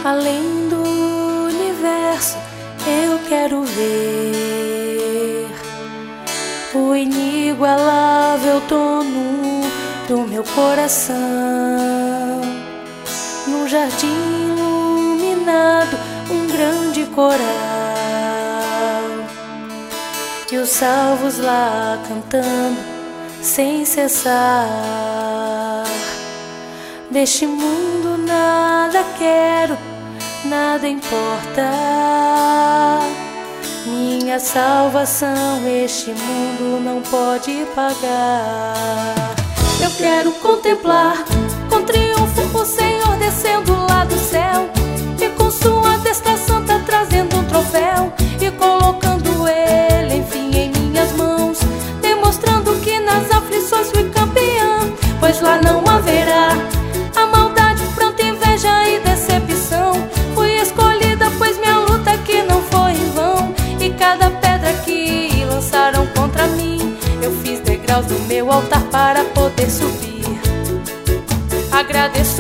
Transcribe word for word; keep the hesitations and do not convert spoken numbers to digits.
Além do universo, eu quero ver o inigualável dono do meu coração, num jardim iluminado, um grande coral, e os salvos lá cantando sem cessar. Deste mundo nada quero, nada importa. Minha salvação este mundo não pode pagar. Eu quero contemplar com triunfo o Senhor descendo lá do céu, e com sua destra santa trazendo um troféu, e colocando ele enfim em minhas mãos, demonstrando que nas aflições fui campeã. Pois lá não haverá a maldade, pronta inveja e decepção. Fui escolhida, pois minha luta aqui não foi em vão, e cada pedra que lançaram contra mim, eu fiz degraus no meu altar para poder subir. Agradeço